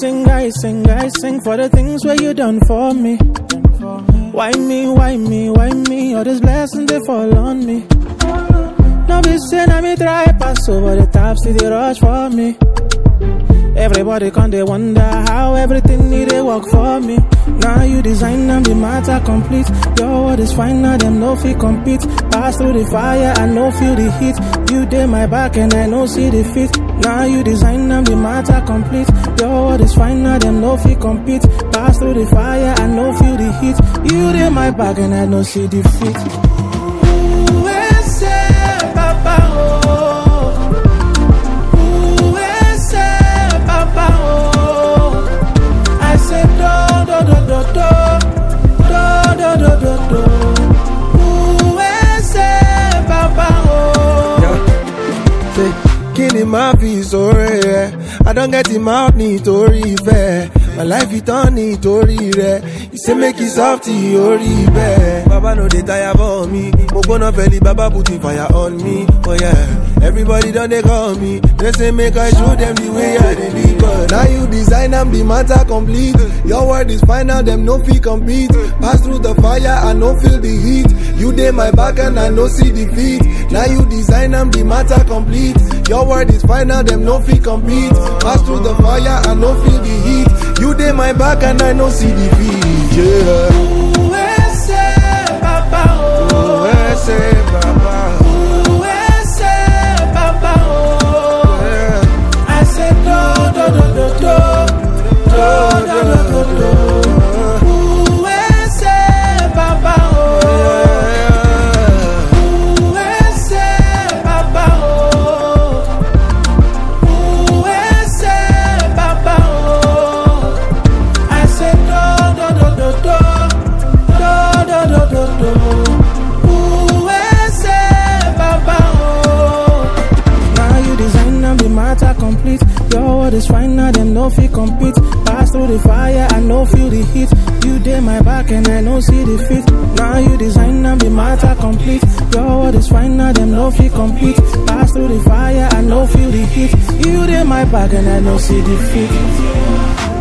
sing for the things where you done for me. Why me? All these blessings they fall on me. No be saying I me try pass over the top, see they rush for me. Everybody can they wonder how everything need they work for me. Now you design and the matter complete. Your word is fine, now them no feel compete. Pass through the fire, I no feel the heat. You did my back and I no see the fit. Now you design and the matter complete. Your word is fine, now them no feel compete. Pass through the fire, I no feel the heat. You did my back and I no see the fit. Ooh, ese papa oh. I said do. Ooh, ese papa oh. Say, killing my feet sorry, yeah. I don't get him out nítorí fair. My life it on nítorí rẹ̀. You say make it soft orí bẹ́ẹ̀. Baba no dey tire for me. Mo gbóná fẹ́lí baba putting fire on me. Oh yeah, everybody done they call me. They say make I show them the way I dey live. But now you design and the matter complete. Your word is final, them no feel compete. Pass through the fire, I no feel the heat. You dey my back and I no see defeat. Now you design and the matter complete. Your word is final, them no feel compete. Pass through the fire, I no feel the heat. You dey my back and I no see defeat. Yeah. Ooh, ese papa oh. Ooh, ese papa. Ooh, ese papa oh. Yeah. I said do. Ooh, ese papa oh. Ooh, ese papa oh. Ooh, ese papa oh. I said do. Ooh, ese papa oh. Now you design and the matter complete. Your word is fine, now them no feel compete. Pass through the fire, I no feel the heat. You did my back and I no see the fit. Now you design and the matter complete. Your word is fine, now them no feel compete. Pass through the fire, I no feel the heat. You did my back and I no see the fit.